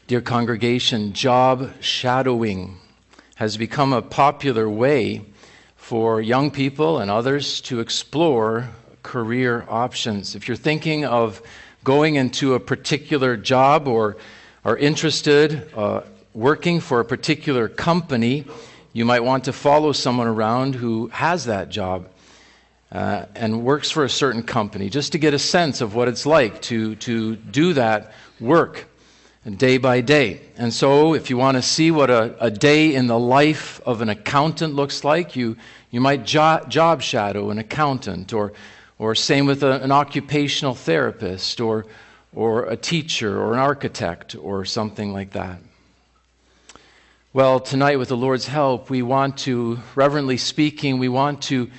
Dear congregation, job shadowing has become a popular way for young people and others to explore career options. If you're thinking of going into a particular job or are interested working for a particular company, you might want to follow someone around who has that job and works for a certain company, just to get a sense of what it's like to do that work day by day. And so if you want to see what a day in the life of an accountant looks like, you might job shadow an accountant, or same with an occupational therapist, or a teacher, or an architect, or something like that. Well, tonight, with the Lord's help, we want to, reverently speaking, we want to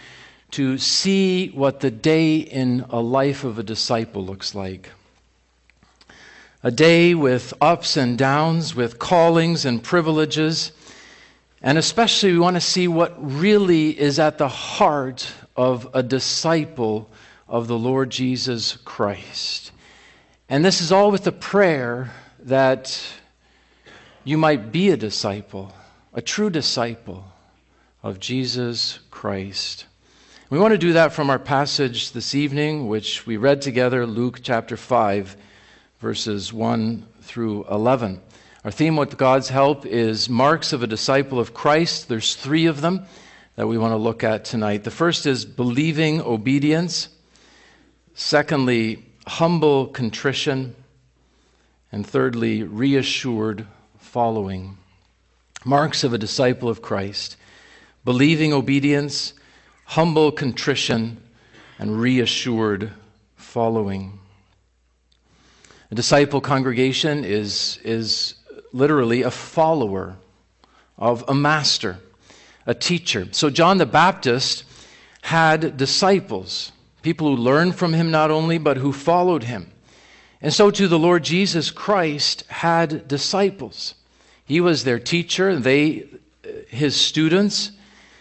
see what the day in a life of a disciple looks like. A day with ups and downs, with callings and privileges, and especially we want to see what really is at the heart of a disciple of the Lord Jesus Christ. And this is all with the prayer that you might be a disciple, a true disciple of Jesus Christ. We want to do that from our passage this evening, which we read together, Luke chapter 5, verses 1 through 11. Our theme, with God's help, is marks of a disciple of Christ. There's 3 of them that we want to look at tonight. The first is believing obedience. Secondly, humble contrition. And thirdly, reassured following. Marks of a disciple of Christ: believing obedience, humble contrition, and reassured following. A disciple congregation is literally a follower of a master, a teacher. So John the Baptist had disciples, people who learned from him not only, but who followed him. And so too the Lord Jesus Christ had disciples. He was their teacher, they his students.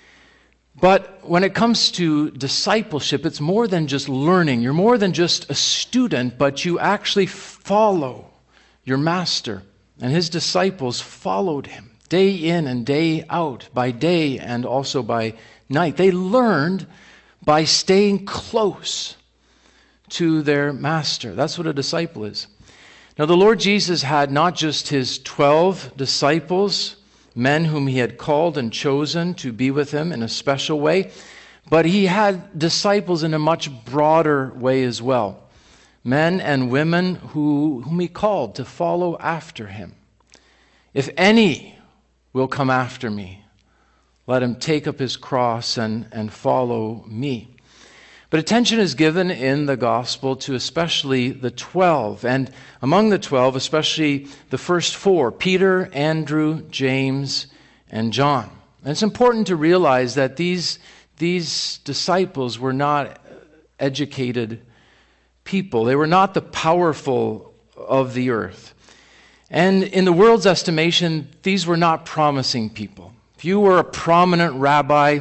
But when it comes to discipleship, it's more than just learning. You're more than just a student, but you actually follow your master. And his disciples followed him day in and day out, by day and also by night. They learned by staying close to their master. That's what a disciple is. Now, the Lord Jesus had not just his 12 disciples, men whom he had called and chosen to be with him in a special way, but he had disciples in a much broader way as well. Men and women whom he called to follow after him. If any will come after me, let him take up his cross and follow me. But attention is given in the gospel to especially the 12, and among the 12, especially the first 4, Peter, Andrew, James, and John. And it's important to realize that these disciples were not educated people. They were not the powerful of the earth. And in the world's estimation, these were not promising people. If you were a prominent rabbi,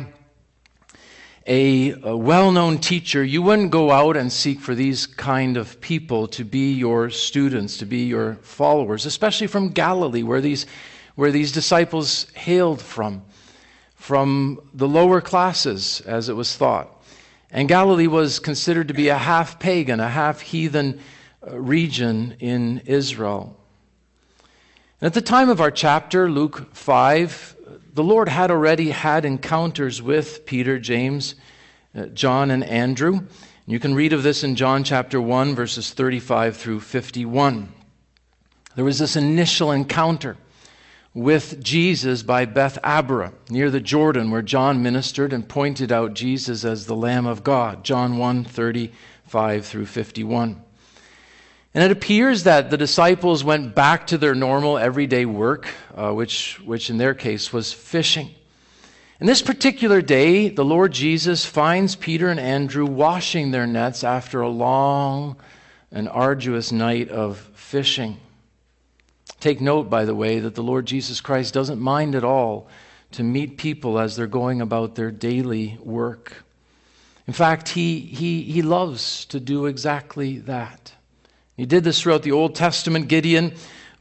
a well-known teacher, you wouldn't go out and seek for these kind of people to be your students, to be your followers, especially from Galilee, where these disciples hailed from the lower classes, as it was thought. And Galilee was considered to be a half-pagan, a half-heathen region in Israel. And at the time of our chapter, Luke 5, the Lord had already had encounters with Peter, James, John, and Andrew. You can read of this in John chapter 1, verses 35 through 51. There was this initial encounter with Jesus by Beth Abra, near the Jordan, where John ministered and pointed out Jesus as the Lamb of God. John 1, 35 through 51. And it appears that the disciples went back to their normal everyday work, which in their case was fishing. And this particular day, the Lord Jesus finds Peter and Andrew washing their nets after a long and arduous night of fishing. Take note, by the way, that the Lord Jesus Christ doesn't mind at all to meet people as they're going about their daily work. In fact, he loves to do exactly that. He did this throughout the Old Testament. Gideon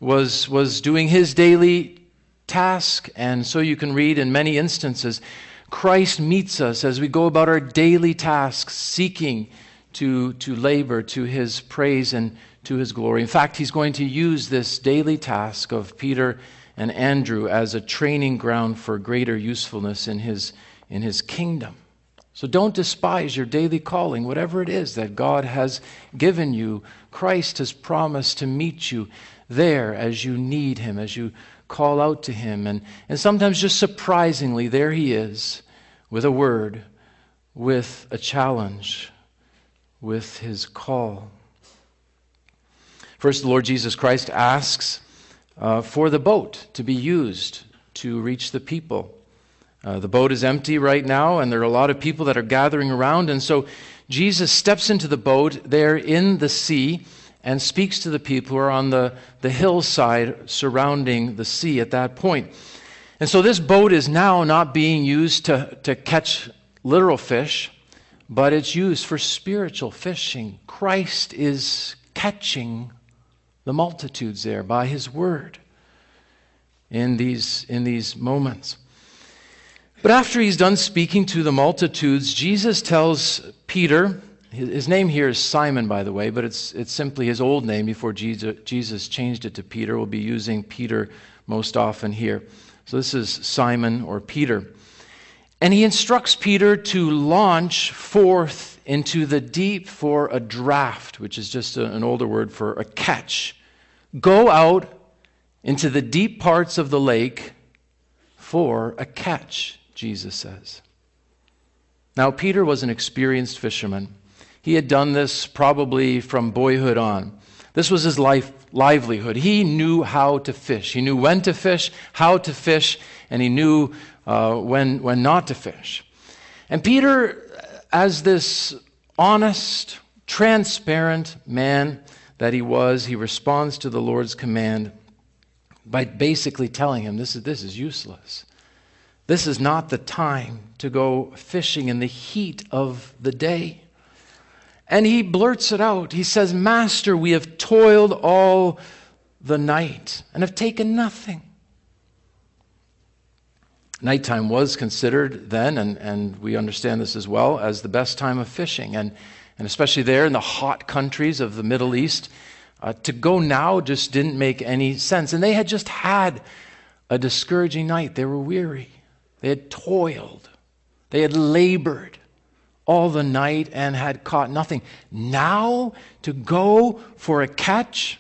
was doing his daily task. And so you can read in many instances, Christ meets us as we go about our daily tasks, seeking to labor to his praise and to his glory. In fact, he's going to use this daily task of Peter and Andrew as a training ground for greater usefulness in his kingdom. So don't despise your daily calling, whatever it is that God has given you. Christ has promised to meet you there as you need him, as you call out to him. And sometimes just surprisingly, there he is with a word, with a challenge, with his call. First, the Lord Jesus Christ asks for the boat to be used to reach the people. The boat is empty right now, and there are a lot of people that are gathering around. And so Jesus steps into the boat there in the sea and speaks to the people who are on the hillside surrounding the sea at that point. And so this boat is now not being used to catch literal fish, but it's used for spiritual fishing. Christ is catching the multitudes there by his word in these moments. But after he's done speaking to the multitudes, Jesus tells Peter, his name here is Simon, by the way, but it's simply his old name before Jesus changed it to Peter. We'll be using Peter most often here. So this is Simon or Peter. And he instructs Peter to launch forth into the deep for a draft, which is just an older word for a catch. Go out into the deep parts of the lake for a catch, Jesus says. Now, Peter was an experienced fisherman. He had done this probably from boyhood on. This was his livelihood. He knew how to fish. He knew when to fish, how to fish, and he knew when not to fish. And Peter, as this honest, transparent man that he was, he responds to the Lord's command by basically telling him, this is useless. This is not the time to go fishing in the heat of the day. And he blurts it out. He says, Master, we have toiled all the night and have taken nothing. Nighttime was considered then, and we understand this as well, as the best time of fishing. And especially there in the hot countries of the Middle East, to go now just didn't make any sense. And they had just had a discouraging night. They were weary. They had toiled. They had labored all the night and had caught nothing. Now to go for a catch?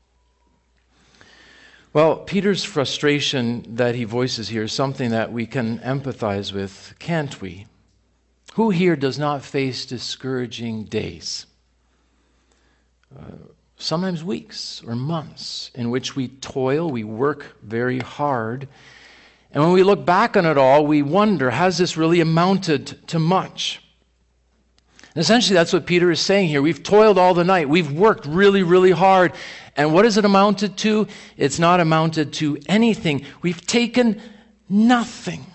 Well, Peter's frustration that he voices here is something that we can empathize with, can't we? Who here does not face discouraging days? Sometimes weeks or months in which we toil, we work very hard. And when we look back on it all, we wonder, has this really amounted to much? And essentially, that's what Peter is saying here. We've toiled all the night. We've worked really, really hard. And what has it amounted to? It's not amounted to anything. We've taken nothing.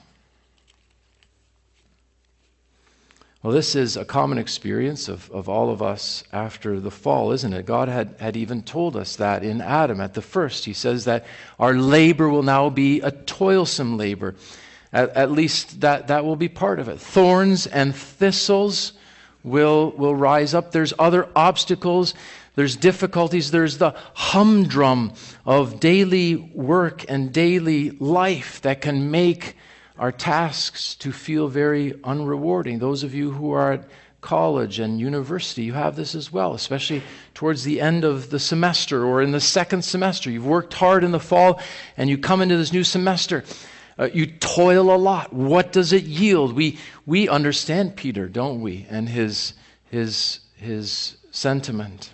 Well, this is a common experience of all of us after the fall, isn't it? God had even told us that in Adam at the first. He says that our labor will now be a toilsome labor. At least that will be part of it. Thorns and thistles will rise up. There's other obstacles. There's difficulties. There's the humdrum of daily work and daily life that can make our tasks to feel very unrewarding. Those of you who are at college and university, you have this as well, especially towards the end of the semester or in the second semester. You've worked hard in the fall and you come into this new semester. You toil a lot. What does it yield? We understand Peter, don't we? And his sentiment.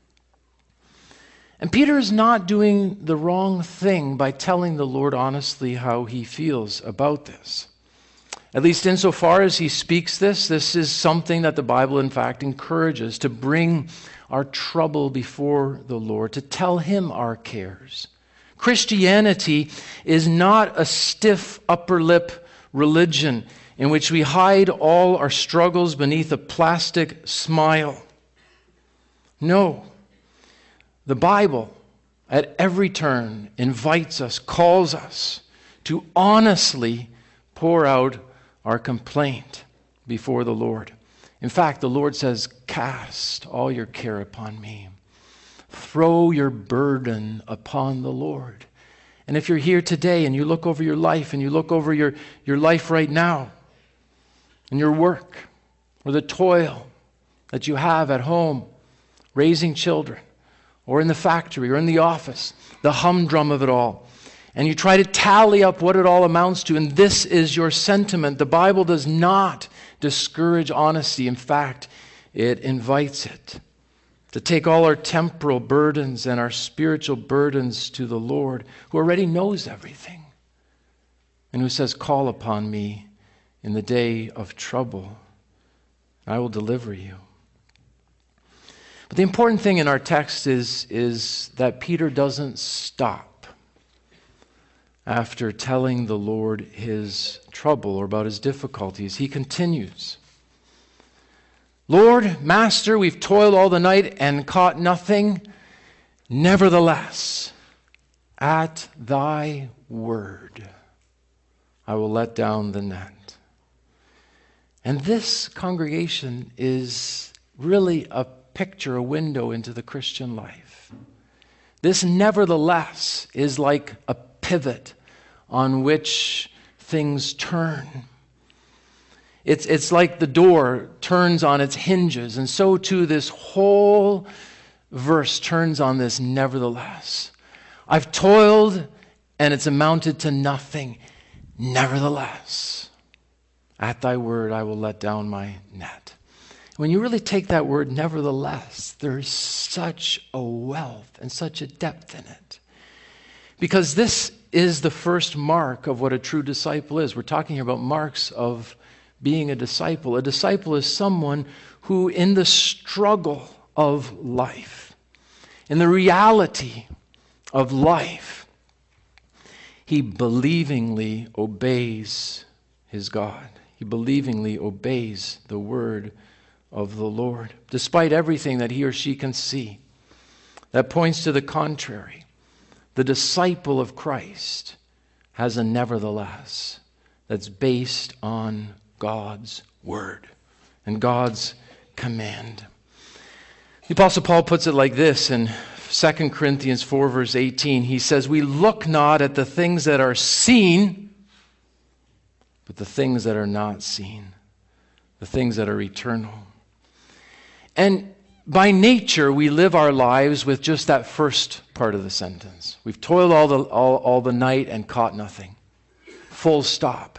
And Peter is not doing the wrong thing by telling the Lord honestly how he feels about this. At least insofar as he speaks this is something that the Bible in fact encourages, to bring our trouble before the Lord, to tell him our cares. Christianity is not a stiff upper lip religion in which we hide all our struggles beneath a plastic smile. No. The Bible at every turn invites us, calls us to honestly pour out our complaint before the Lord. In fact, the Lord says, cast all your care upon me. Throw your burden upon the Lord. And if you're here today and you look over your life and you look over your life right now and your work or the toil that you have at home, raising children, or in the factory or in the office, the humdrum of it all, and you try to tally up what it all amounts to, and this is your sentiment, the Bible does not discourage honesty. In fact, it invites it. To take all our temporal burdens and our spiritual burdens to the Lord, who already knows everything, and who says, call upon me in the day of trouble, and I will deliver you. But the important thing in our text is that Peter doesn't stop after telling the Lord his trouble or about his difficulties. He continues. Lord, Master, we've toiled all the night and caught nothing. Nevertheless, at thy word, I will let down the net. And this congregation is really a picture, a window into the Christian life. This nevertheless is like a pivot on which things turn. It's like the door turns on its hinges, and so too this whole verse turns on this nevertheless. I've toiled and it's amounted to nothing. Nevertheless, at thy word I will let down my net. When you really take that word nevertheless, there's such a wealth and such a depth in it. Because this is the first mark of what a true disciple is. We're talking about marks of being a disciple. A disciple is someone who, in the struggle of life, in the reality of life, he believingly obeys his God. He believingly obeys the word of the Lord, despite everything that he or she can see that points to the contrary. The disciple of Christ has a nevertheless that's based on God's word and God's command. The Apostle Paul puts it like this in 2 Corinthians 4 verse 18. He says, we look not at the things that are seen, but the things that are not seen, the things that are eternal. And by nature, we live our lives with just that first part of the sentence. We've toiled all the night and caught nothing. Full stop.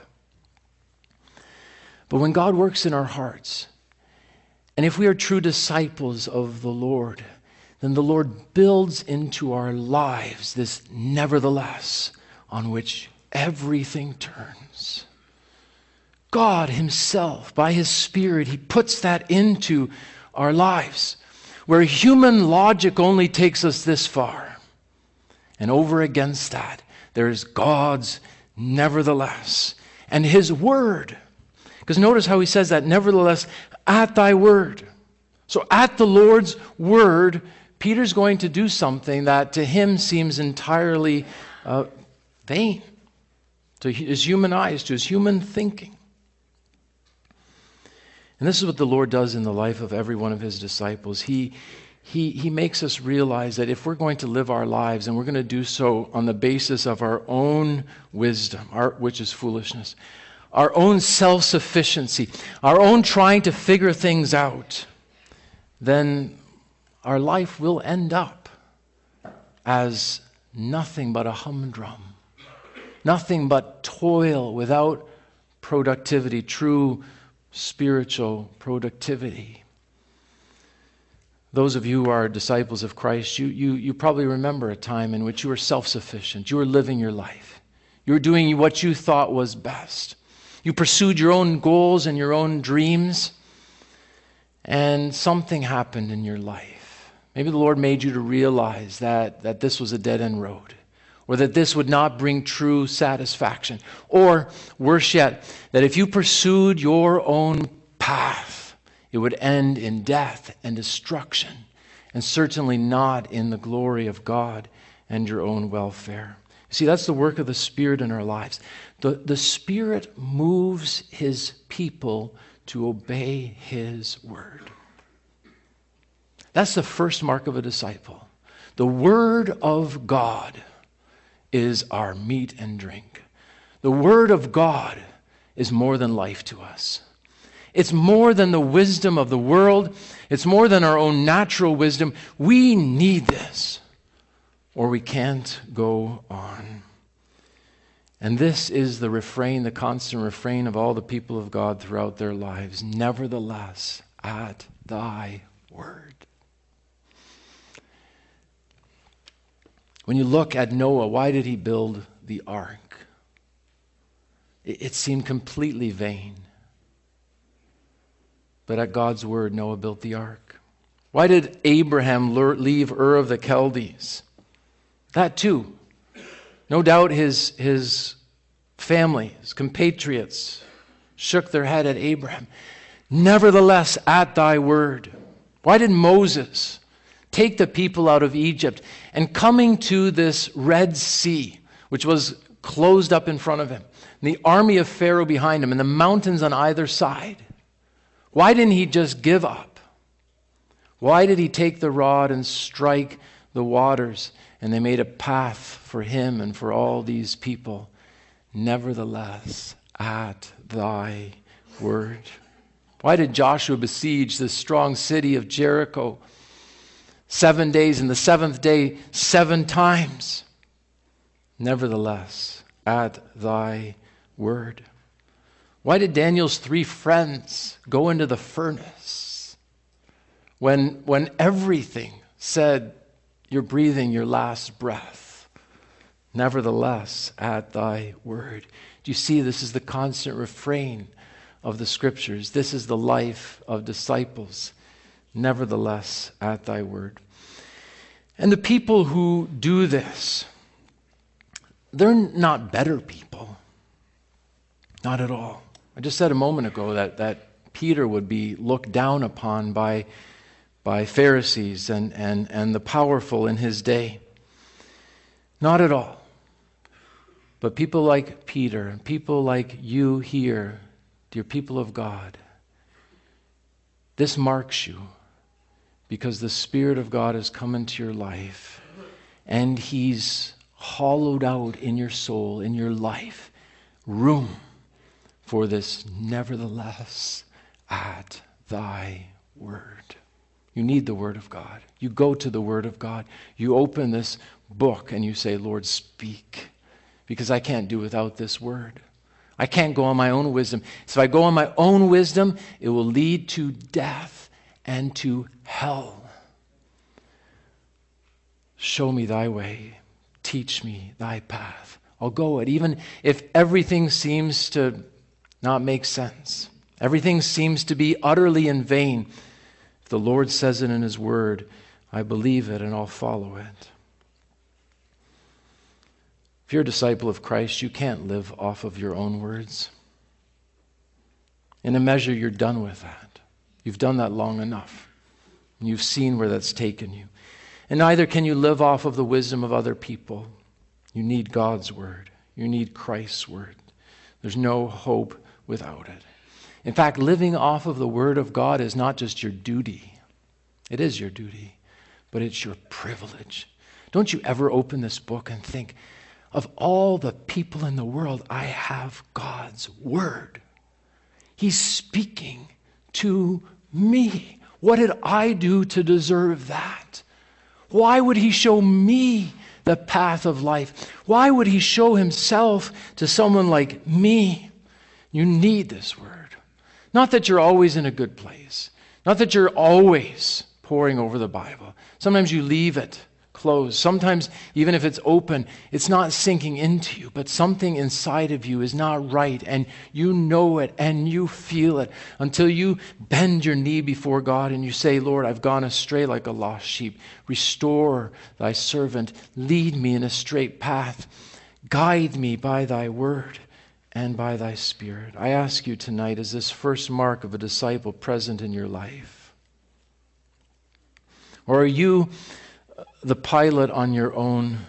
But when God works in our hearts, and if we are true disciples of the Lord, then the Lord builds into our lives this nevertheless on which everything turns. God himself, by his Spirit, he puts that into our lives, where human logic only takes us this far. And over against that, there is God's nevertheless and his word. Because notice how he says that, nevertheless, at thy word. So at the Lord's word, Peter's going to do something that to him seems entirely vain, to his human eyes, to his human thinking. And this is what the Lord does in the life of every one of his disciples. He makes us realize that if we're going to live our lives, and we're going to do so on the basis of our own wisdom, which is foolishness, our own self-sufficiency, our own trying to figure things out, then our life will end up as nothing but a humdrum, nothing but toil without productivity, true spiritual productivity. Those of you who are disciples of Christ, you probably remember a time in which you were self-sufficient. You were living your life. You were doing what you thought was best. You pursued your own goals and your own dreams, and something happened in your life. Maybe the Lord made you to realize that this was a dead-end road, or that this would not bring true satisfaction. Or, worse yet, that if you pursued your own path, it would end in death and destruction, and certainly not in the glory of God and your own welfare. See, that's the work of the Spirit in our lives. The Spirit moves His people to obey His word. That's the first mark of a disciple. The Word of God is our meat and drink. The Word of God is more than life to us. It's more than the wisdom of the world. It's more than our own natural wisdom. We need this, or we can't go on. And this is the refrain, the constant refrain of all the people of God throughout their lives. Nevertheless, at thy word. When you look at Noah, why did he build the ark? It seemed completely vain. But at God's word, Noah built the ark. Why did Abraham leave Ur of the Chaldees? That too. No doubt his family, his compatriots, shook their head at Abraham. Nevertheless, at thy word. Why did Moses take the people out of Egypt and coming to this Red Sea, which was closed up in front of him, and the army of Pharaoh behind him, and the mountains on either side? Why didn't he just give up? Why did he take the rod and strike the waters, and they made a path for him and for all these people? Nevertheless, at thy word. Why did Joshua besiege this strong city of Jericho 7 days, and the seventh day 7 times? Nevertheless, at thy word. Why did Daniel's 3 friends go into the furnace when everything said you're breathing your last breath? Nevertheless, at thy word. Do you see, this is the constant refrain of the Scriptures. This is the life of disciples. Nevertheless, at thy word. And the people who do this, they're not better people. Not at all. I just said a moment ago that Peter would be looked down upon by Pharisees and the powerful in his day. Not at all. But people like Peter and people like you here, dear people of God, this marks you because the Spirit of God has come into your life and He's hollowed out in your soul, in your life, room for this nevertheless at thy word. You need the Word of God. You go to the Word of God. You open this book and you say, Lord, speak, because I can't do without this Word. I can't go on my own wisdom. So if I go on my own wisdom, it will lead to death and to hell. Show me thy way. Teach me thy path. I'll go it, even if everything seems to not make sense. Everything seems to be utterly in vain. If the Lord says it in His Word, I believe it and I'll follow it. If you're a disciple of Christ, you can't live off of your own words. In a measure, you're done with that. You've done that long enough. And you've seen where that's taken you. And neither can you live off of the wisdom of other people. You need God's Word. You need Christ's Word. There's no hope without it. In fact, living off of the Word of God is not just your duty. It is your duty, but it's your privilege. Don't you ever open this book and think, of all the people in the world, I have God's Word. He's speaking to me. What did I do to deserve that? Why would He show me the path of life? Why would He show Himself to someone like me? You need this Word. Not that you're always in a good place. Not that you're always poring over the Bible. Sometimes you leave it closed. Sometimes, even if it's open, it's not sinking into you, but something inside of you is not right, and you know it, and you feel it, until you bend your knee before God and you say, Lord, I've gone astray like a lost sheep. Restore thy servant. Lead me in a straight path. Guide me by thy word and by thy Spirit. I ask you tonight, is this first mark of a disciple present in your life? Or are you the pilot on your own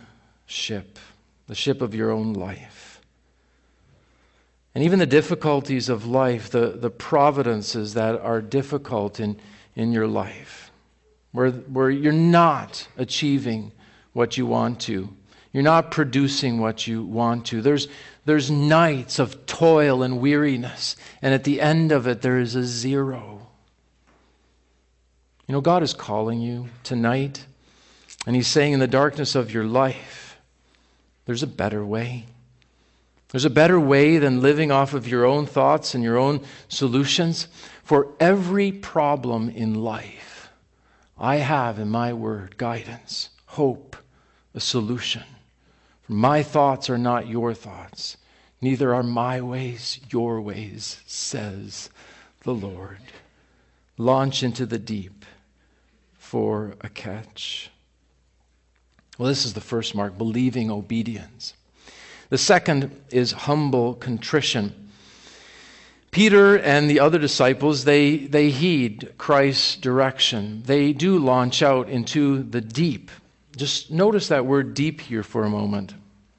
ship, the ship of your own life. And even the difficulties of life, the providences that are difficult in your life, where you're not achieving what you want to. You're not producing what you want to. There's nights of toil and weariness, and at the end of it, there is a zero. You know, God is calling you tonight, and He's saying in the darkness of your life, there's a better way. There's a better way than living off of your own thoughts and your own solutions. For every problem in life, I have in my word guidance, hope, a solution. For my thoughts are not your thoughts, neither are my ways your ways, says the Lord. Launch into the deep for a catch. Well, this is the first mark, believing obedience. The second is humble contrition. Peter and the other disciples, they heed Christ's direction. They do launch out into the deep. Just notice that word deep here for a moment.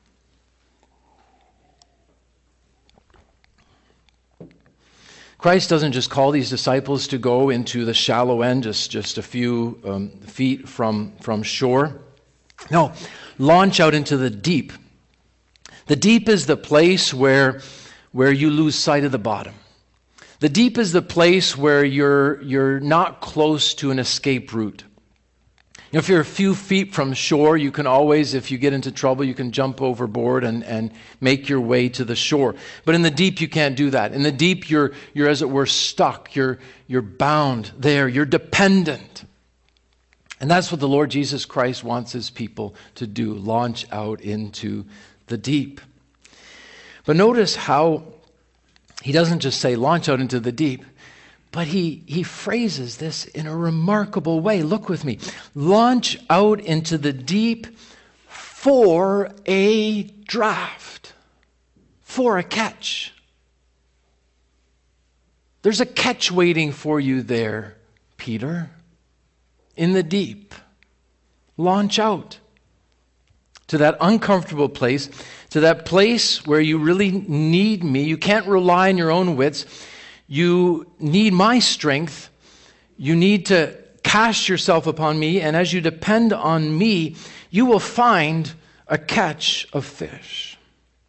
Christ doesn't just call these disciples to go into the shallow end, just a few feet from shore. No, launch out into the deep. The deep is the place where you lose sight of the bottom. The deep is the place where you're not close to an escape route. You know, if you're a few feet from shore, you can always, if you get into trouble, you can jump overboard and make your way to the shore. But in the deep, you can't do that. In the deep, you're as it were stuck. You're bound there. You're dependent. And that's what the Lord Jesus Christ wants His people to do, launch out into the deep. But notice how He doesn't just say launch out into the deep, but he phrases this in a remarkable way. Look with me. Launch out into the deep for a draft, for a catch. There's a catch waiting for you there, Peter, in the deep. Launch out to that uncomfortable place, to that place where you really need me. You can't rely on your own wits. You need my strength. You need to cast yourself upon me, and as you depend on me, you will find a catch of fish.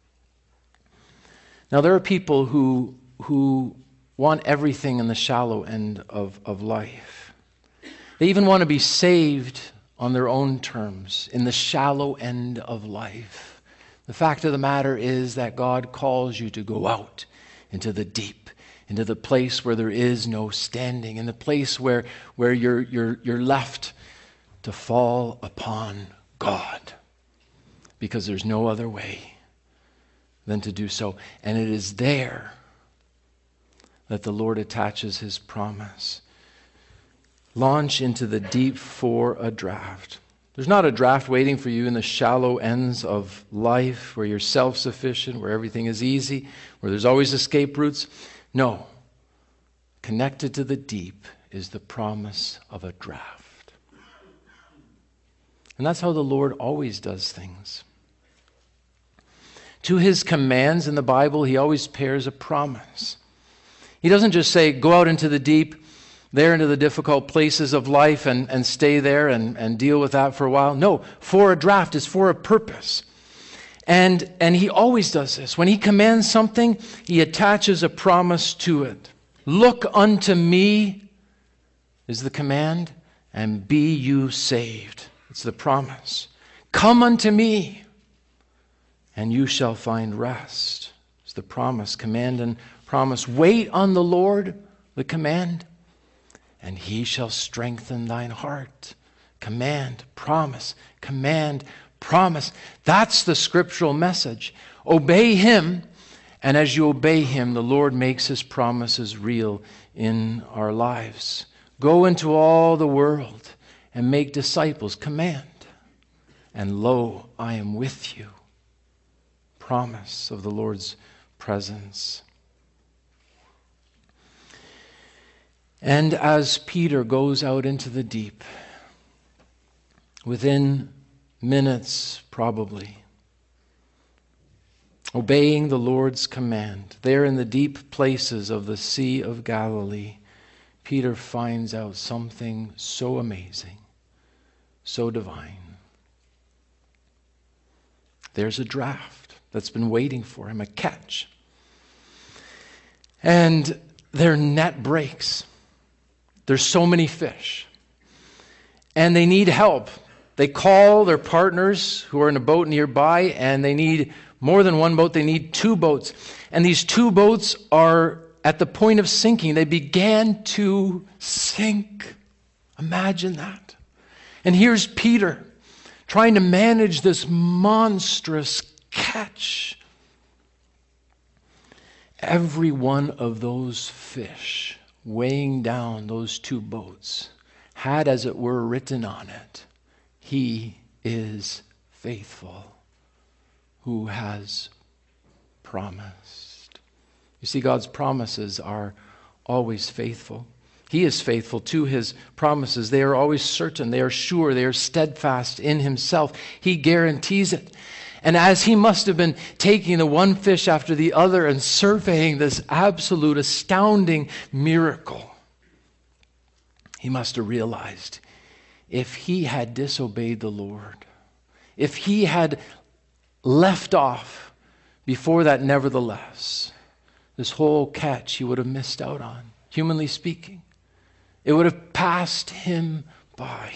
Now, there are people who want everything in the shallow end of life. They even want to be saved on their own terms, in the shallow end of life. The fact of the matter is that God calls you to go out into the deep, into the place where there is no standing, in the place where you're left to fall upon God, because there's no other way than to do so. And it is there that the Lord attaches His promise. Launch into the deep for a draft. There's not a draft waiting for you in the shallow ends of life where you're self-sufficient, where everything is easy, where there's always escape routes. No. Connected to the deep is the promise of a draft. And that's how the Lord always does things. To His commands in the Bible, He always pairs a promise. He doesn't just say, go out into the deep, there into the difficult places of life and stay there and deal with that for a while. No, for a draft is for a purpose. And He always does this. When He commands something, He attaches a promise to it. Look unto me is the command, and be you saved. It's the promise. Come unto me, and you shall find rest. It's the promise, command and promise. Wait on the Lord, the command, and He shall strengthen thine heart. Command, promise, command, promise. That's the scriptural message. Obey Him, and as you obey Him, the Lord makes His promises real in our lives. Go into all the world and make disciples. Command. And lo, I am with you. Promise of the Lord's presence. And as Peter goes out into the deep, within minutes probably. Obeying the Lord's command. There in the deep places of the Sea of Galilee, Peter finds out something so amazing, so divine. There's a draft that's been waiting for him, a catch. And their net breaks. There's so many fish. And they need help. They call their partners who are in a boat nearby, and they need more than one boat. They need 2 boats. And these 2 boats are at the point of sinking. They began to sink. Imagine that. And here's Peter trying to manage this monstrous catch. Every one of those fish weighing down those 2 boats had, as it were, written on it, "He is faithful who has promised." You see, God's promises are always faithful. He is faithful to his promises. They are always certain. They are sure. They are steadfast in himself. He guarantees it. And as he must have been taking the one fish after the other and surveying this absolute, astounding miracle, he must have realized if he had disobeyed the Lord, if he had left off before that nevertheless, this whole catch he would have missed out on, humanly speaking. It would have passed him by.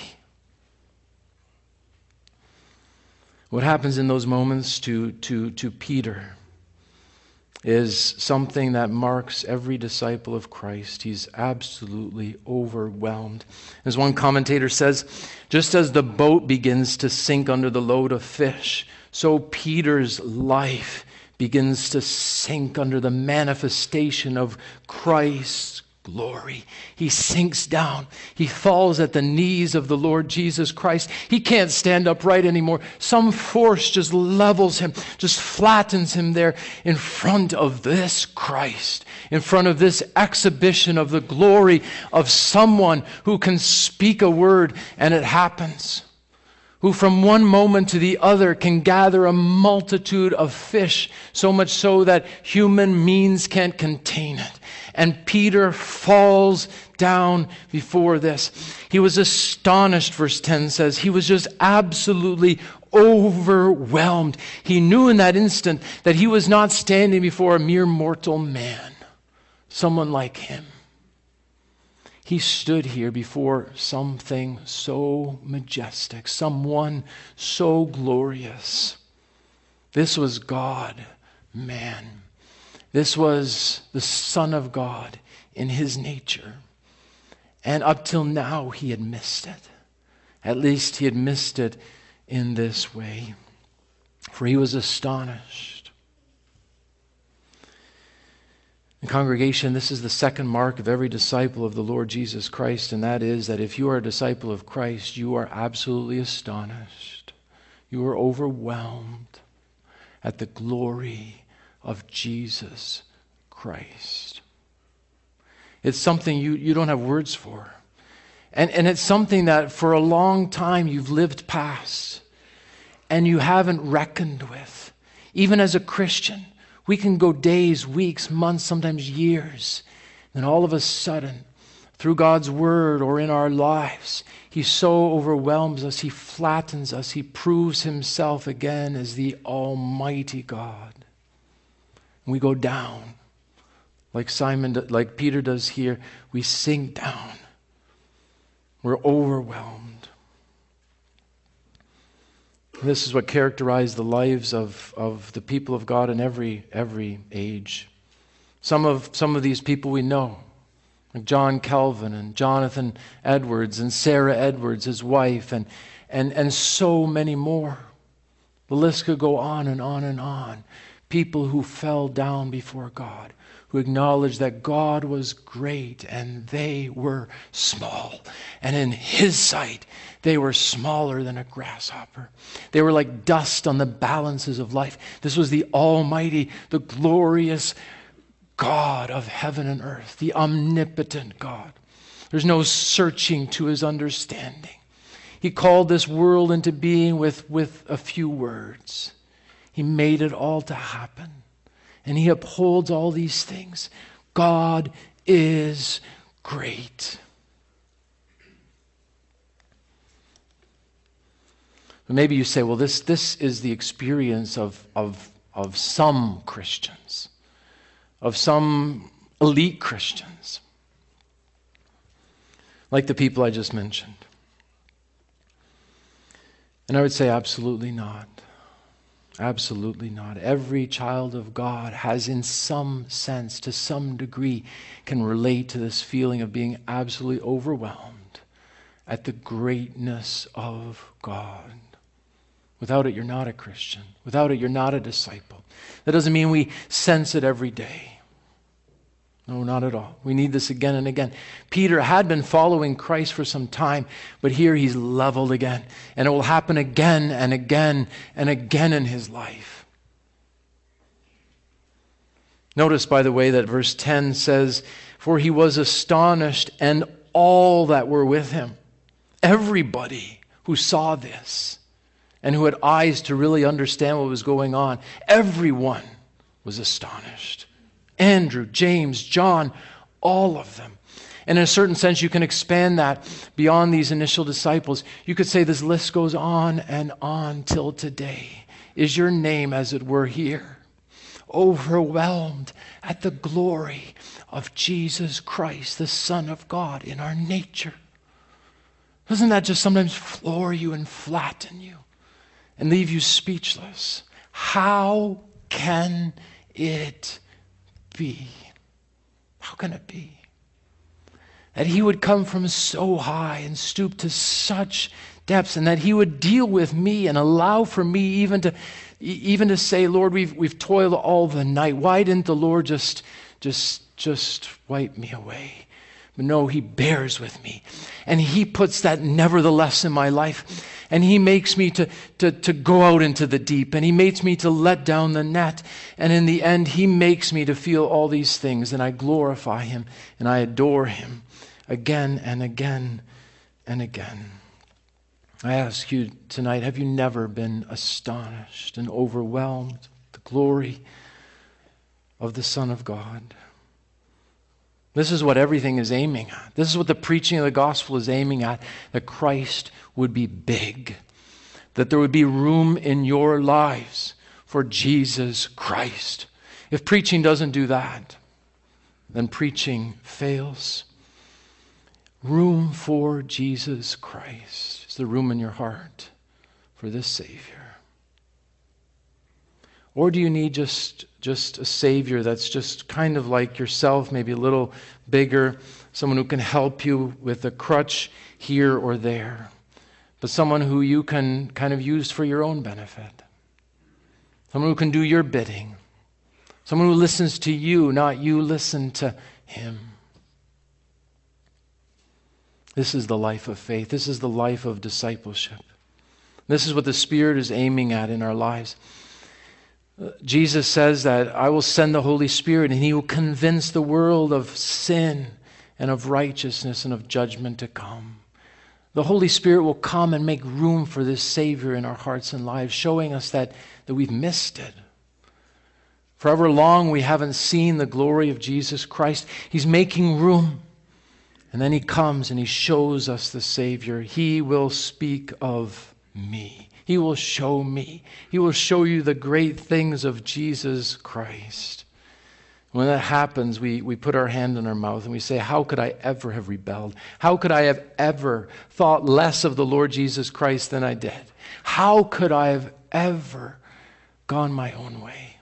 What happens in those moments to Peter is something that marks every disciple of Christ. He's absolutely overwhelmed. As one commentator says, just as the boat begins to sink under the load of fish, so Peter's life begins to sink under the manifestation of Christ's glory. He sinks down. He falls at the knees of the Lord Jesus Christ. He can't stand upright anymore. Some force just levels him, just flattens him there in front of this Christ, in front of this exhibition of the glory of someone who can speak a word and it happens, who from one moment to the other can gather a multitude of fish, so much so that human means can't contain it. And Peter falls down before this. He was astonished, verse 10 says. He was just absolutely overwhelmed. He knew in that instant that he was not standing before a mere mortal man, someone like him. He stood here before something so majestic, someone so glorious. This was God, man. This was the Son of God in his nature. And up till now, he had missed it. At least he had missed it in this way. For he was astonished. And congregation, this is the second mark of every disciple of the Lord Jesus Christ, and that is that if you are a disciple of Christ, you are absolutely astonished. You are overwhelmed at the glory of Jesus Christ. It's something you don't have words for. And it's something that for a long time you've lived past and you haven't reckoned with. Even as a Christian, we can go days, weeks, months, sometimes years, and all of a sudden, through God's word or in our lives, he so overwhelms us, he flattens us, he proves himself again as the Almighty God. We go down, like Peter does here. We sink down. We're overwhelmed. This is what characterized the lives of the people of God in every age. Some of these people we know, like John Calvin and Jonathan Edwards and Sarah Edwards, his wife, and so many more. The list could go on and on and on. People who fell down before God, who acknowledged that God was great and they were small. And in his sight, they were smaller than a grasshopper. They were like dust on the balances of life. This was the Almighty, the glorious God of heaven and earth, the omnipotent God. There's no searching to his understanding. He called this world into being with a few words. He made it all to happen. And He upholds all these things. God is great. But maybe you say, well, this is the experience of some Christians, of some elite Christians, like the people I just mentioned. And I would say absolutely not. Absolutely not. Every child of God has, in some sense, to some degree, can relate to this feeling of being absolutely overwhelmed at the greatness of God. Without it, you're not a Christian. Without it, you're not a disciple. That doesn't mean we sense it every day. No, not at all. We need this again and again. Peter had been following Christ for some time, but here he's leveled again. And it will happen again and again and again in his life. Notice, by the way, that verse 10 says, "For he was astonished, and all that were with him." Everybody who saw this and who had eyes to really understand what was going on, everyone was astonished. Andrew, James, John, all of them. And in a certain sense, you can expand that beyond these initial disciples. You could say this list goes on and on till today. Is your name, as it were, here? Overwhelmed at the glory of Jesus Christ, the Son of God, in our nature. Doesn't that just sometimes floor you and flatten you and leave you speechless? How can it be? How can it be that He would come from so high and stoop to such depths, and that He would deal with me and allow for me even to say, Lord, we've toiled all the night. Why didn't the Lord just wipe me away? But no, He bears with me, and He puts that nevertheless in my life. And He makes me to go out into the deep. And He makes me to let down the net. And in the end, He makes me to feel all these things. And I glorify Him and I adore Him again and again and again. I ask you tonight, have you never been astonished and overwhelmed with the glory of the Son of God? This is what everything is aiming at. This is what the preaching of the gospel is aiming at, that Christ would be big, that there would be room in your lives for Jesus Christ. If preaching doesn't do that, then preaching fails. Room for Jesus Christ. Is there room in your heart for this Savior? Or do you need just a Savior that's just kind of like yourself, maybe a little bigger, someone who can help you with a crutch here or there, but someone who you can kind of use for your own benefit, someone who can do your bidding, someone who listens to you, not you listen to Him? This is the life of faith. This is the life of discipleship. This is what the Spirit is aiming at in our lives. Jesus says that I will send the Holy Spirit and He will convince the world of sin and of righteousness and of judgment to come. The Holy Spirit will come and make room for this Savior in our hearts and lives, showing us that we've missed it. Forever long we haven't seen the glory of Jesus Christ. He's making room. And then He comes and He shows us the Savior. He will speak of me. He will show me. He will show you the great things of Jesus Christ. When that happens, we put our hand in our mouth and we say, how could I ever have rebelled? How could I have ever thought less of the Lord Jesus Christ than I did? How could I have ever gone my own way?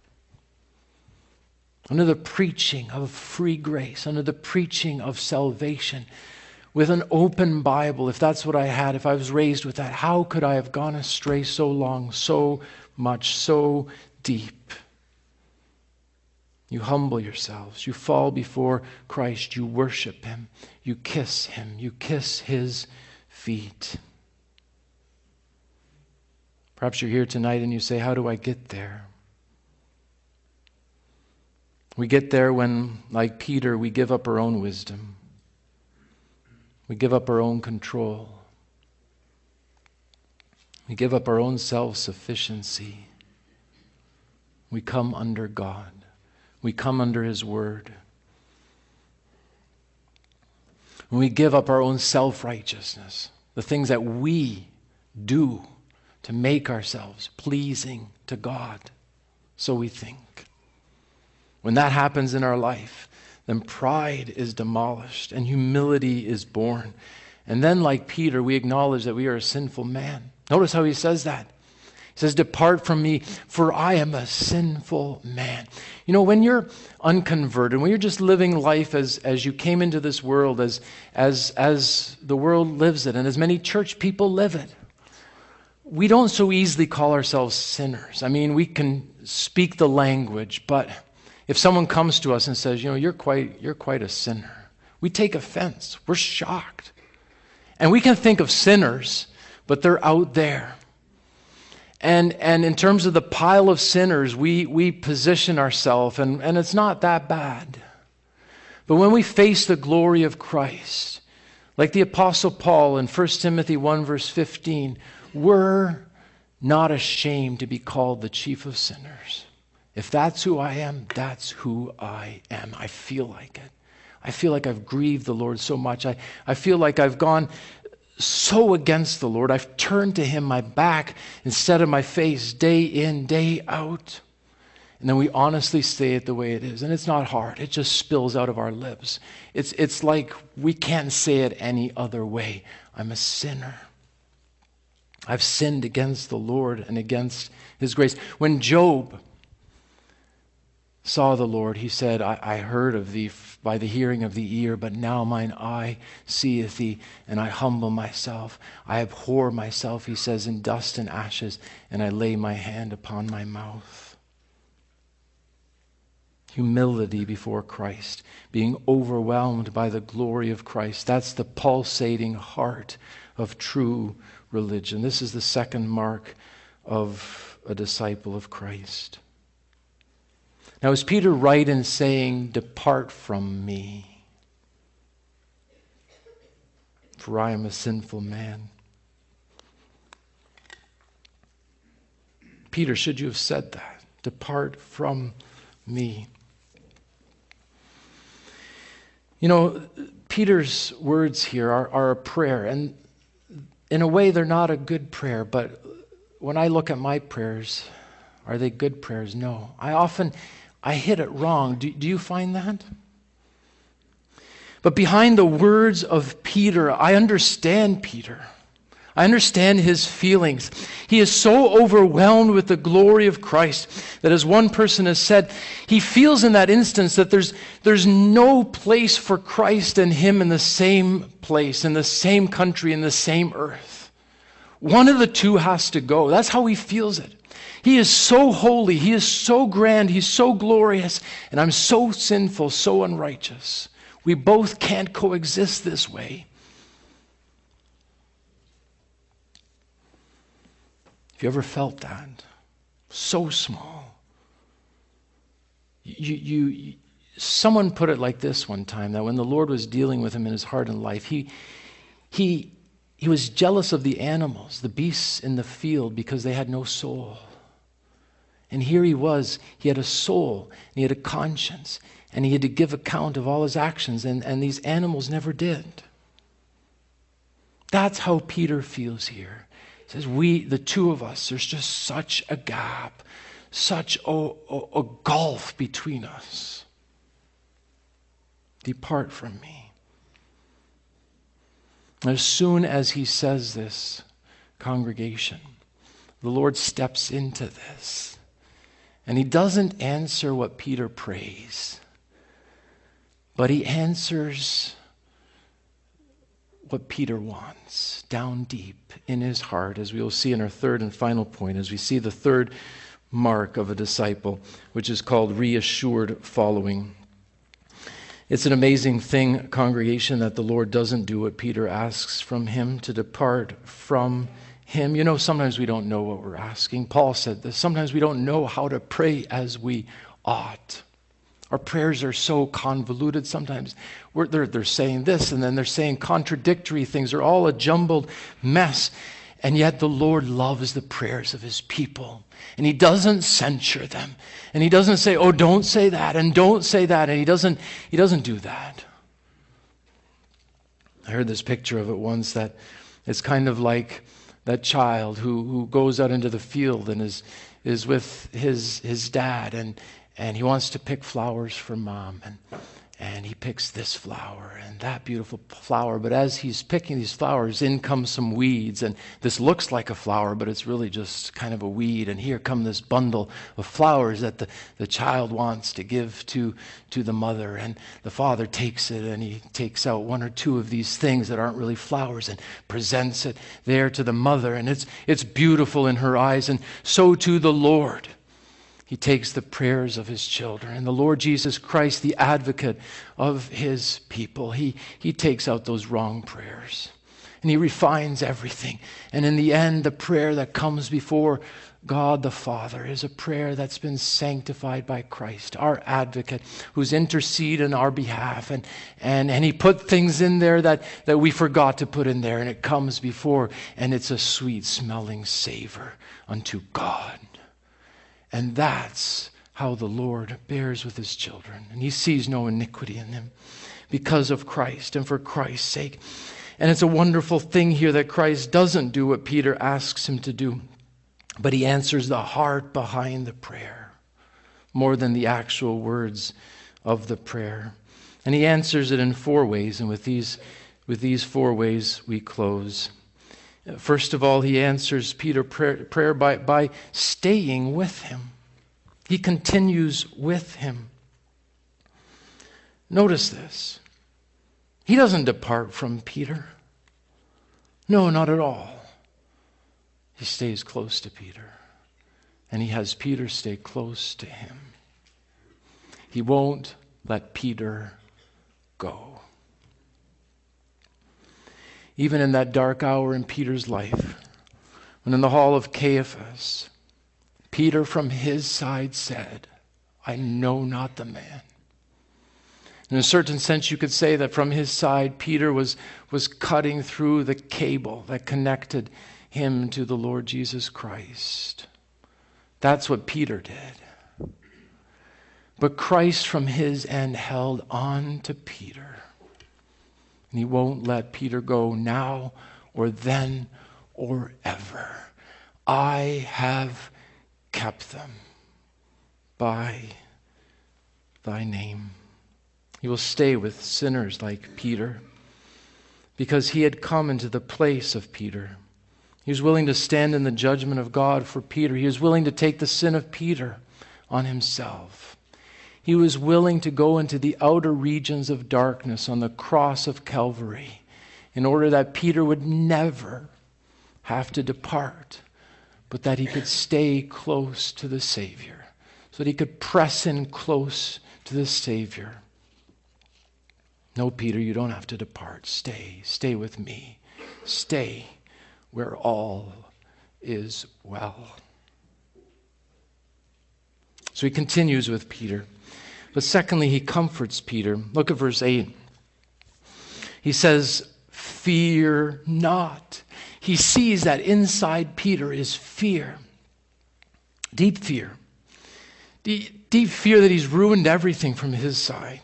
Under the preaching of free grace, under the preaching of salvation, with an open Bible, if that's what I had, if I was raised with that, how could I have gone astray so long, so much, so deep? You humble yourselves. You fall before Christ. You worship Him. You kiss Him. You kiss His feet. Perhaps you're here tonight and you say, how do I get there? We get there when, like Peter, we give up our own wisdom. We give up our own control. We give up our own self-sufficiency. We come under God. We come under His Word. When we give up our own self-righteousness, the things that we do to make ourselves pleasing to God, so we think. When that happens in our life, then pride is demolished and humility is born. And then, like Peter, we acknowledge that we are a sinful man. Notice how he says that. He says, "Depart from me, for I am a sinful man." You know, when you're unconverted, when you're just living life as you came into this world, as the world lives it, and as many church people live it, we don't so easily call ourselves sinners. I mean, we can speak the language, but if someone comes to us and says, you know, you're quite a sinner, we take offense. We're shocked. And we can think of sinners, but they're out there. And in terms of the pile of sinners, we position ourselves, and it's not that bad. But when we face the glory of Christ, like the Apostle Paul in 1 Timothy 1 verse 15, we're not ashamed to be called the chief of sinners. If that's who I am, that's who I am. I feel like it. I feel like I've grieved the Lord so much. I feel like I've gone so against the Lord. I've turned to Him my back instead of my face day in, day out. And then we honestly say it the way it is. And it's not hard. It just spills out of our lips. It's like we can't say it any other way. I'm a sinner. I've sinned against the Lord and against His grace. When Job saw the Lord, he said, I heard of thee by the hearing of the ear, but now mine eye seeth thee, and I humble myself. I abhor myself, he says, in dust and ashes, and I lay my hand upon my mouth. Humility before Christ, being overwhelmed by the glory of Christ. That's the pulsating heart of true religion. This is the second mark of a disciple of Christ. Now, is Peter right in saying, "Depart from me, for I am a sinful man"? Peter, should you have said that? Depart from me. You know, Peter's words here are a prayer, and in a way they're not a good prayer, but when I look at my prayers, are they good prayers? No. I hit it wrong. Do you find that? But behind the words of Peter, I understand Peter. I understand his feelings. He is so overwhelmed with the glory of Christ that, as one person has said, he feels in that instance that there's no place for Christ and him in the same place, in the same country, in the same earth. One of the two has to go. That's how he feels it. He is so holy, he is so grand, he's so glorious, and I'm so sinful, so unrighteous. We both can't coexist this way. Have you ever felt that? So small. Someone put it like this one time, that when the Lord was dealing with him in his heart and life, he was jealous of the animals, the beasts in the field, because they had no soul. And here he had a soul, and he had a conscience, and he had to give account of all his actions, and these animals never did. That's how Peter feels here. He says, the two of us, there's just such a gap, such a gulf between us. Depart from me. As soon as he says this, congregation, the Lord steps into this. And he doesn't answer what Peter prays, but he answers what Peter wants down deep in his heart, as we will see in our third and final point, as we see the third mark of a disciple, which is called reassured following. It's an amazing thing, congregation, that the Lord doesn't do what Peter asks from him, to depart from him. You know, sometimes we don't know what we're asking. Paul said this. Sometimes we don't know how to pray as we ought. Our prayers are so convoluted. Sometimes they're saying this, and then they're saying contradictory things. They're all a jumbled mess. And yet the Lord loves the prayers of his people. And he doesn't censure them. And he doesn't say, oh, don't say that and don't say that. And he doesn't do that. I heard this picture of it once that it's kind of like that child who goes out into the field and is with his dad and he wants to pick flowers for mom. And he picks this flower and that beautiful flower. But as he's picking these flowers, in come some weeds. And this looks like a flower, but it's really just kind of a weed. And here come this bundle of flowers that the child wants to give to the mother. And the father takes it and he takes out one or two of these things that aren't really flowers and presents it there to the mother. And it's beautiful in her eyes. And so too the Lord. He takes the prayers of his children. And the Lord Jesus Christ, the advocate of his people, he takes out those wrong prayers. And he refines everything. And in the end, the prayer that comes before God the Father is a prayer that's been sanctified by Christ, our advocate, who's interceded on our behalf. And he put things in there that we forgot to put in there. And it comes before, and it's a sweet smelling savor unto God. And that's how the Lord bears with his children. And he sees no iniquity in them because of Christ and for Christ's sake. And it's a wonderful thing here that Christ doesn't do what Peter asks him to do, but he answers the heart behind the prayer more than the actual words of the prayer. And he answers it in 4 ways, and with these 4 ways we close. First of all, he answers Peter's prayer by staying with him. He continues with him. Notice this. He doesn't depart from Peter. No, not at all. He stays close to Peter. And he has Peter stay close to him. He won't let Peter go. Even in that dark hour in Peter's life, when in the hall of Caiaphas, Peter from his side said, I know not the man. In a certain sense, you could say that from his side, Peter was cutting through the cable that connected him to the Lord Jesus Christ. That's what Peter did. But Christ from his end held on to Peter. And he won't let Peter go now or then or ever. I have kept them by thy name. He will stay with sinners like Peter because he had come into the place of Peter. He was willing to stand in the judgment of God for Peter. He was willing to take the sin of Peter on himself. He was willing to go into the outer regions of darkness on the cross of Calvary in order that Peter would never have to depart, but that he could stay close to the Savior, so that he could press in close to the Savior. No, Peter, you don't have to depart. Stay with me. Stay where all is well. So he continues with Peter. But secondly, he comforts Peter. Look at verse 8. He says, fear not. He sees that inside Peter is fear. Deep fear. Deep fear that he's ruined everything from his side.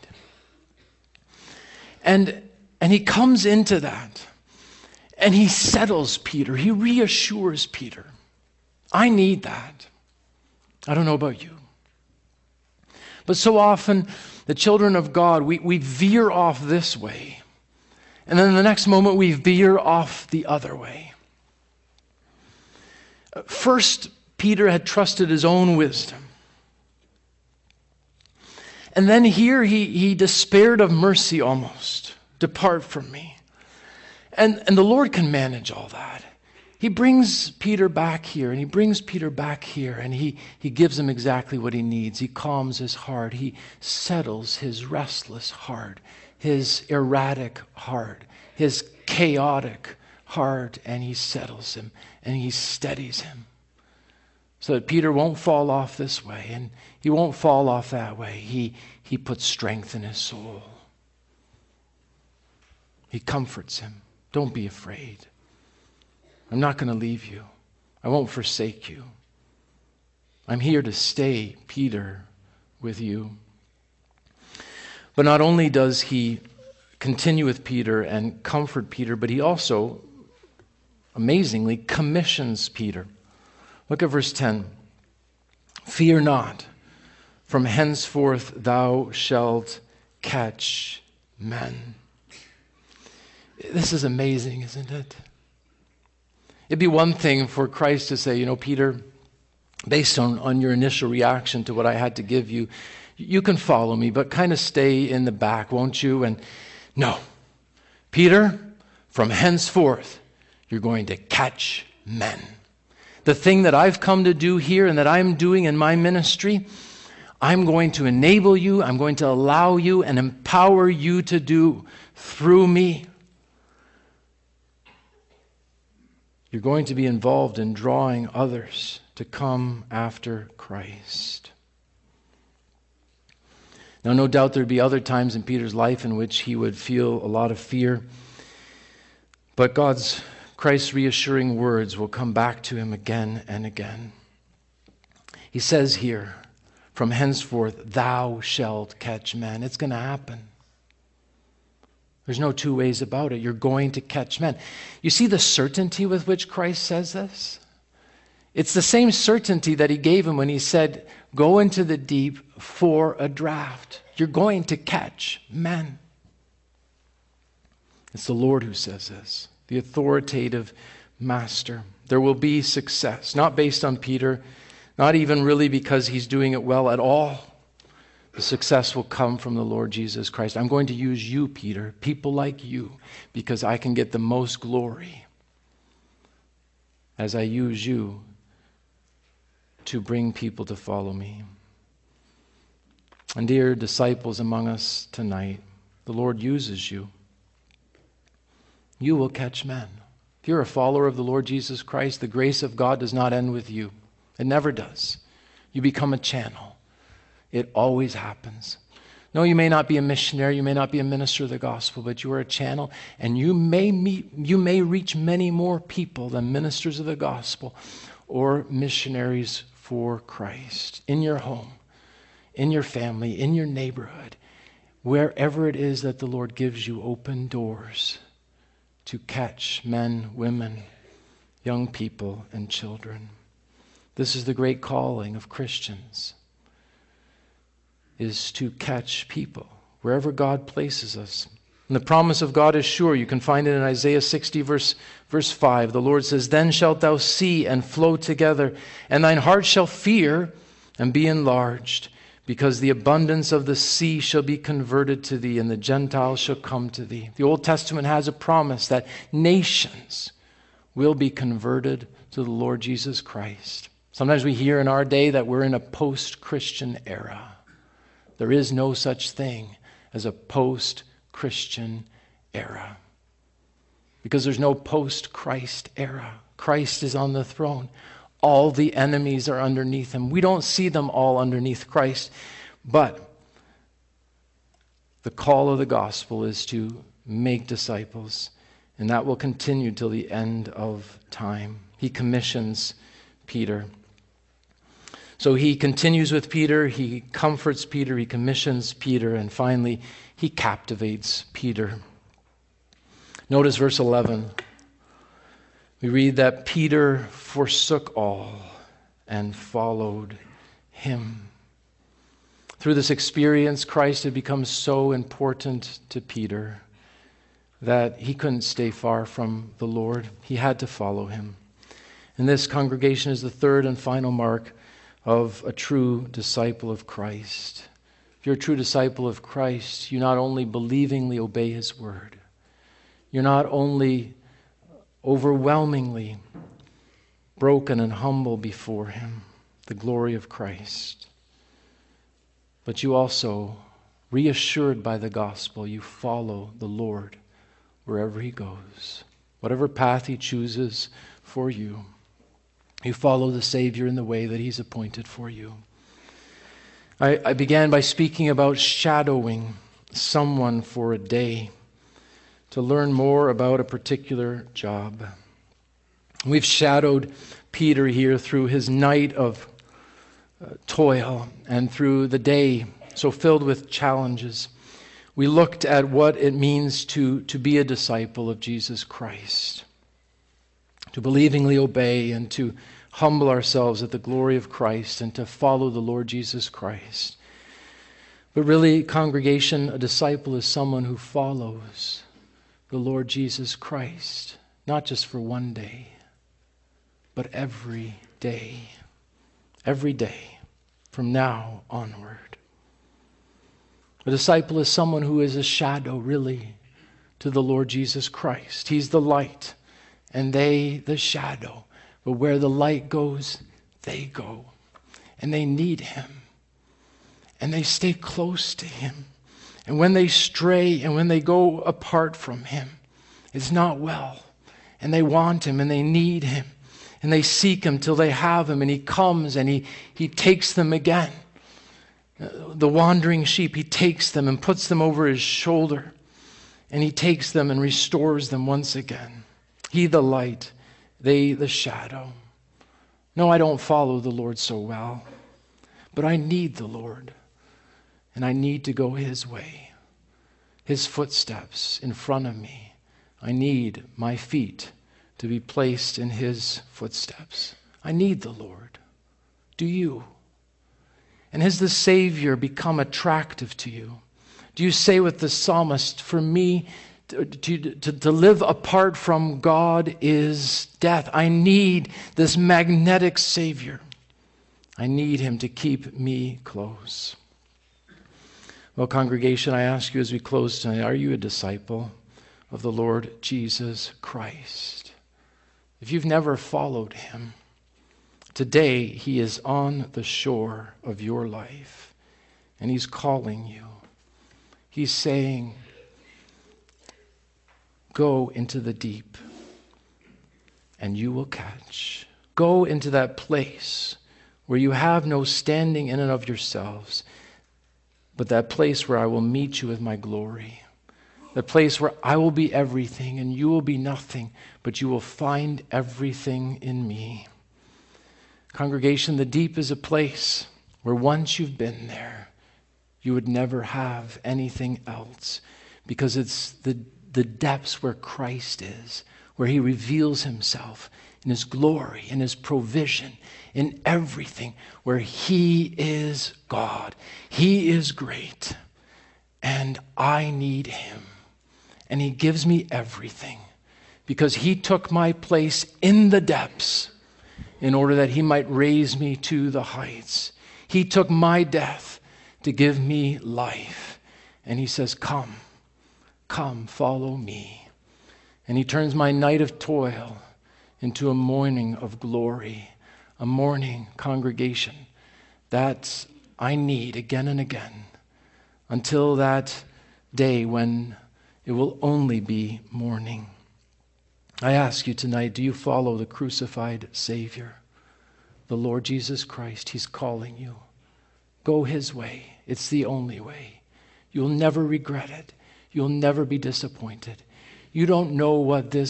And he comes into that. And he settles Peter. He reassures Peter. I need that. I don't know about you. But so often, the children of God, we veer off this way. And then the next moment, we veer off the other way. First, Peter had trusted his own wisdom. And then here, he despaired of mercy almost. Depart from me. And the Lord can manage all that. He brings Peter back here, and he brings Peter back here, and he gives him exactly what he needs. He calms his heart. He settles his restless heart, his erratic heart, his chaotic heart, and he settles him, and he steadies him. So that Peter won't fall off this way, and he won't fall off that way. He puts strength in his soul. He comforts him. Don't be afraid. I'm not going to leave you. I won't forsake you. I'm here to stay, Peter, with you. But not only does he continue with Peter and comfort Peter, but he also, amazingly, commissions Peter. Look at verse 10. Fear not, from henceforth thou shalt catch men. This is amazing, isn't it? It'd be one thing for Christ to say, Peter, based on your initial reaction to what I had to give you, you can follow me, but kind of stay in the back, won't you? And no. Peter, from henceforth, you're going to catch men. The thing that I've come to do here and that I'm doing in my ministry, I'm going to enable you, I'm going to allow you and empower you to do through me. You're going to be involved in drawing others to come after Christ. Now, no doubt there'd be other times in Peter's life in which he would feel a lot of fear, but Christ's reassuring words will come back to him again and again. He says here, from henceforth, thou shalt catch men. It's going to happen. There's no two ways about it. You're going to catch men. You see the certainty with which Christ says this? It's the same certainty that he gave him when he said, go into the deep for a draft. You're going to catch men. It's the Lord who says this, the authoritative master. There will be success, not based on Peter, not even really because he's doing it well at all. The success will come from the Lord Jesus Christ. I'm going to use you, Peter, people like you, because I can get the most glory as I use you to bring people to follow me. And dear disciples among us tonight, the Lord uses you. You will catch men. If you're a follower of the Lord Jesus Christ, the grace of God does not end with you. It never does. You become a channel. It always happens. No, you may not be a missionary, you may not be a minister of the gospel, but you are a channel, and you may reach many more people than ministers of the gospel or missionaries for Christ in your home, in your family, in your neighborhood, wherever it is that the Lord gives you open doors to catch men, women, young people, and children. This is the great calling of Christians, is to catch people wherever God places us. And the promise of God is sure. You can find it in Isaiah 60, verse 5. The Lord says, then shalt thou see and flow together, and thine heart shall fear and be enlarged, because the abundance of the sea shall be converted to thee, and the Gentiles shall come to thee. The Old Testament has a promise that nations will be converted to the Lord Jesus Christ. Sometimes we hear in our day that we're in a post-Christian era. There is no such thing as a post-Christian era, because there's no post-Christ era. Christ is on the throne. All the enemies are underneath him. We don't see them all underneath Christ, but the call of the gospel is to make disciples, and that will continue till the end of time. He commissions Peter. So he continues with Peter, he comforts Peter, he commissions Peter, and finally he captivates Peter. Notice verse 11. We read that Peter forsook all and followed him. Through this experience, Christ had become so important to Peter that he couldn't stay far from the Lord. He had to follow him. And this congregation is the third and final mark of a true disciple of Christ. If you're a true disciple of Christ, you not only believingly obey his word, you're not only overwhelmingly broken and humble before him, the glory of Christ, but you also, reassured by the gospel, you follow the Lord wherever he goes. Whatever path he chooses for you, you follow the Savior in the way that he's appointed for you. I began by speaking about shadowing someone for a day to learn more about a particular job. We've shadowed Peter here through his night of toil and through the day so filled with challenges. We looked at what it means to be a disciple of Jesus Christ, to believingly obey and to humble ourselves at the glory of Christ and to follow the Lord Jesus Christ. But really, congregation, a disciple is someone who follows the Lord Jesus Christ, not just for one day, but every day, from now onward. A disciple is someone who is a shadow, really, to the Lord Jesus Christ. He's the light, and they the shadow. But where the light goes, they go. And they need him. And they stay close to him. And when they stray and when they go apart from him, it's not well. And they want him and they need him. And they seek him till they have him. And he comes and he takes them again. The wandering sheep, he takes them and puts them over his shoulder. And he takes them and restores them once again. He the light, they the shadow. No, I don't follow the Lord so well. But I need the Lord. And I need to go his way. His footsteps in front of me. I need my feet to be placed in his footsteps. I need the Lord. Do you? And has the Savior become attractive to you? Do you say with the psalmist, for me to live apart from God is death. I need this magnetic Savior. I need him to keep me close. Well, congregation, I ask you as we close tonight, are you a disciple of the Lord Jesus Christ? If you've never followed him, today he is on the shore of your life and he's calling you. He's saying, go into the deep and you will catch. Go into that place where you have no standing in and of yourselves, but that place where I will meet you with my glory. The place where I will be everything and you will be nothing, but you will find everything in me. Congregation, the deep is a place where once you've been there, you would never have anything else, because it's the depths where Christ is, where he reveals himself in his glory, in his provision, in everything, where he is God. He is great, and I need him. And he gives me everything, because he took my place in the depths in order that he might raise me to the heights. He took my death to give me life. And he says, come, follow me. And he turns my night of toil into a morning of glory, a morning, congregation, that I need again and again, until that day when it will only be morning. I ask you tonight, do you follow the crucified Savior, the Lord Jesus Christ? He's calling you. Go his way. It's the only way. You'll never regret it. You'll never be disappointed. You don't know what this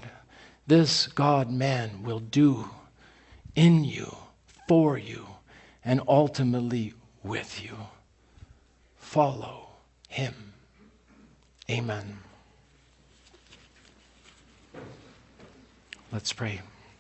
God-man will do in you, for you, and ultimately with you. Follow him. Amen. Let's pray.